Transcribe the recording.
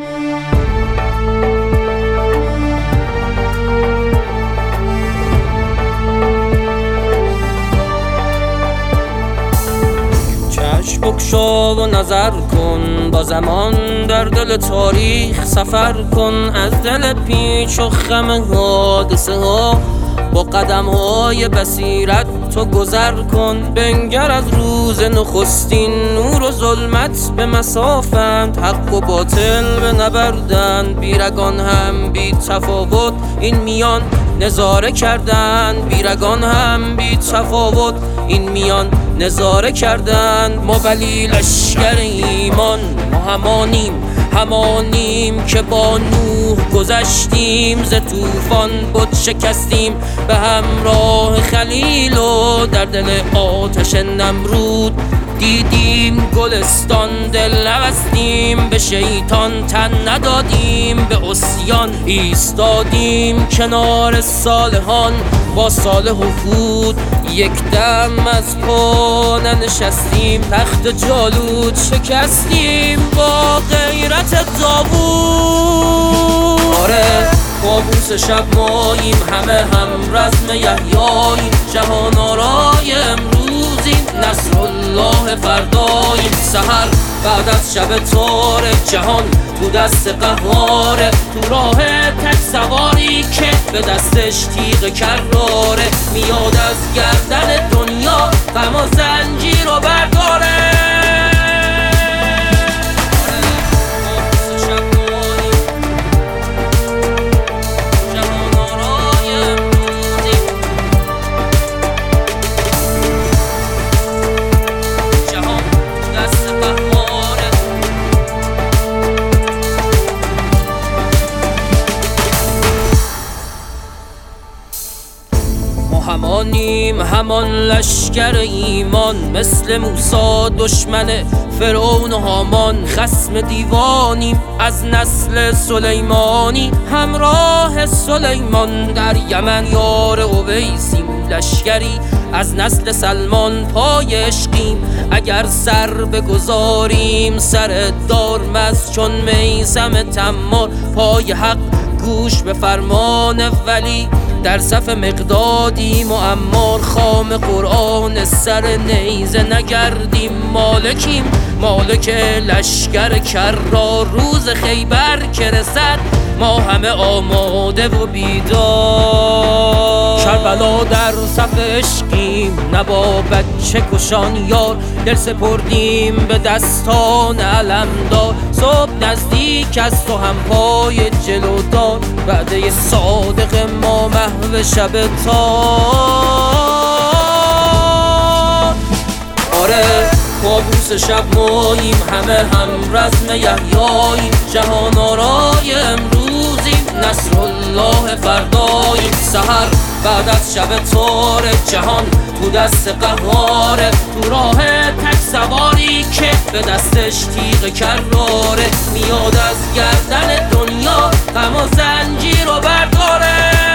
بگشا و نظر کن، با زمان در دل تاریخ سفر کن. از دل پیچ و خم حادثه ها با قدم های بصیرت تو گذر کن. بنگر از روز نخستین، نور و ظلمت به مسافند، حق و باطل به نبردند. بیرگان هم بی تفاوت این میان نظاره کردند، بیرگان هم بی تفاوت این میان نظاره کردند. ما ولی لشکر ایمان، ما همانیم که با نوح گذشتیم، ز طوفان بت شکستیم به همراه خلیل و در دل آتش نمرود دیدیم گلستان. دل نبستیم به شیطان، تن ندادیم به عصیان. ایستادیم کنار صالحان، با صالح و هود یک دم از پا ننشستیم. تخت جالوت شکستیم با غیرت داوود. آره کابوس شب ماییم، همه هم رزم یحیاییم. جهان آرای امروزیم، نصر الله فرداییم. سحر بعد از شب تاره، جهان تو دست قهاره. تو راه تک سواری که به دستش تیغ کراره، میاد از گردن دنیا غم و زنجیر رو برداره. همان لشکر ایمان، مثل موسی دشمن فرعون و هامان. خصم دیوانیم از نسل سلیمانی، همراه سلیمان در یمن یار اویسیم. لشکری از نسل سلمان، پای عشقیم. اگر سر بگذاریم سر دارمز چون میثم تمار. پای حق گوش به فرمان ولی، در صف مقدادیم و عمار. خام قرآن سر نیزه نگردیم، مالکیم مالک لشکر کرار. روز خیبر که رسد ما همه آماده و بیدار. کربلا در صف عشقیم، نه با بچه کشان یار. دل سپردیم به دستان علمدار. صبح نزدیک از تو هم پای جلودار. وعده صادق ما محو شب تار. آره کابوس شب ماییم، همه هم رزم یحیاییم. جهان آرای امروزیم، نصر الله فرداییم. سحر بعد از شب تاره، جهان تو دست قهاره. تو راه تک سواری که به دستش تیغ کراره، میاد از گردن دنیا غم و زنجیر رو برداره.